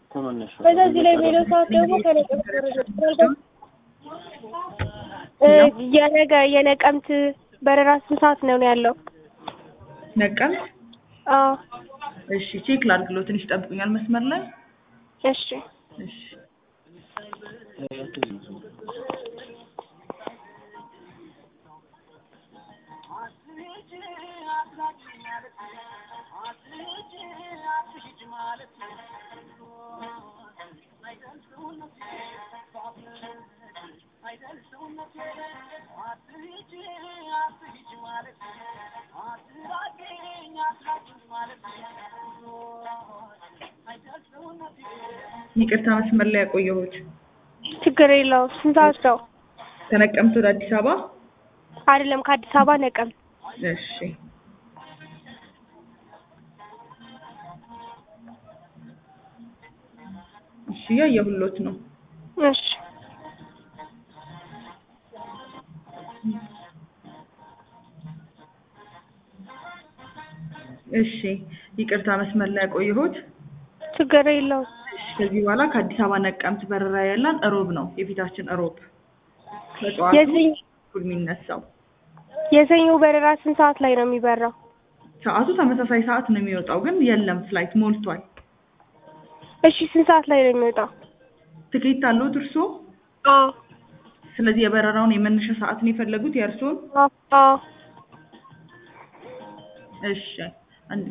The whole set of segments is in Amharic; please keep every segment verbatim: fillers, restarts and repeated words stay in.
በዚህ ላይ ሜሎ ሰዓት ደግሞ ከነቀምት የነገ የነቀምት በረራ ስንት ሰዓት ነው ያለው? ነቀምት? አዎ። እሺ ቼክ ላድርግልዎ፣ ትንሽ ጠብቁኛል መስመር ላይ። እሺ እሺ ይቅርታ መስመር ላይ ያቆየሁት። ችግር የለውም። ስንት ሰዓት ነው? ከነቀምት ወደ አዲስ አበባ? አይደለም ከአዲስ አበባ ነቀምት። እሺ እሺ ያየሁሎት ነው። እሺ እሺ ይቅርታ መስመር ላይ ያቆየሁት። ችግር የለውም። ከዚህ በኋላ ከአዲስ አበባ ነቀምት በረራ ያለን እሮብ ነው፣ የፊታችን እሮብ በጠዋቱ የሰኞ እኩል የሚነሳው። የሰኞ በረራ ስንት ሰዓት ላይ ነው የሚበራው? ሰዓቱ ተመሳሳይ ሰዓት ነው የሚወጣው፣ ግን የለም ፍላይት ሞልቷል። እሺ ስንት ሰዓት ላይ ነው የሚወጣው? ትኬት አለዎት እርስዎ? አዎ። ስለዚህ የበረራውን የመነሻ ሰዓት ነው የፈለጉት የእርስዎን? አዎ አዎ። እሺ አንድ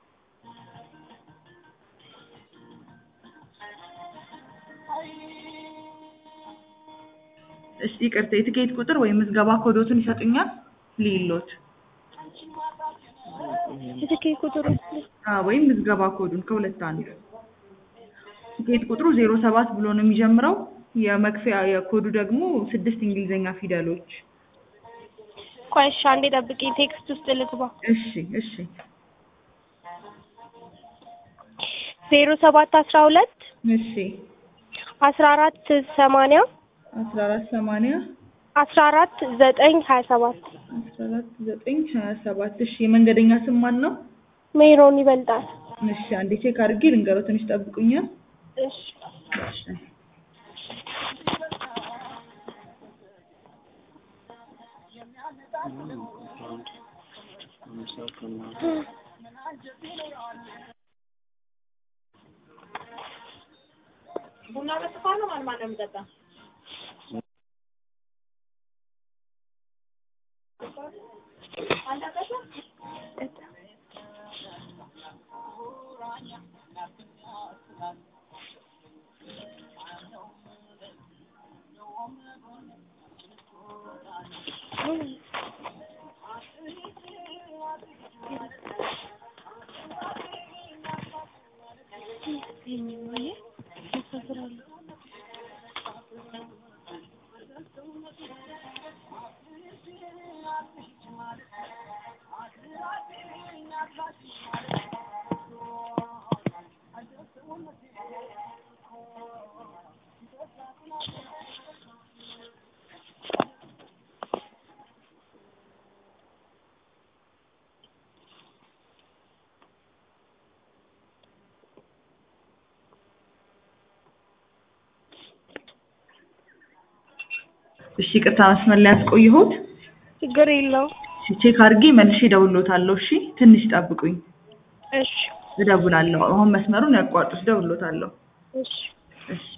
እሺ ይቅርታ፣ የትኬት ቁጥር ወይም ምዝገባ ኮዶቱን ይሰጡኛል ልይሎት? የትኬት ቁጥሩ? አዎ ወይም ምዝገባ ኮዱን ከሁለት አንዱ። ትኬት ቁጥሩ ዜሮ ሰባት ብሎ ነው የሚጀምረው። የመክፈያ የኮዱ ደግሞ ስድስት እንግሊዘኛ ፊደሎች። ቆይ እሺ አንዴ ጠብቂኝ፣ ቴክስት ውስጥ ልግባ። እሺ እሺ ዜሮ ሰባት አስራ ሁለት እሺ አስራ አራት ሰማንያ አስራ አራት ሰማንያ አስራ አራት ዘጠኝ ሀያ ሰባት አስራ አራት ዘጠኝ ሀያ ሰባት እሺ የመንገደኛ ስም ማን ነው? ሜሮን ይበልጣል። እሺ አንዴ ቼክ አድርጌ ልንገረው፣ ትንሽ ጠብቁኛል። እሺ እሺ ቡና በስኳር ነው ማን ማን ነው የሚጠጣ? እሺ ይቅርታ መስመር ላይ ያስቆየሁት። ችግር የለውም። ቼክ አድርጌ መልሼ እደውልልዎታለሁ። እሺ ትንሽ ጠብቁኝ። እሺ እደውላለሁ። አሁን መስመሩን ያቋርጡት፣ እደውልልዎታለሁ። እሺ እሺ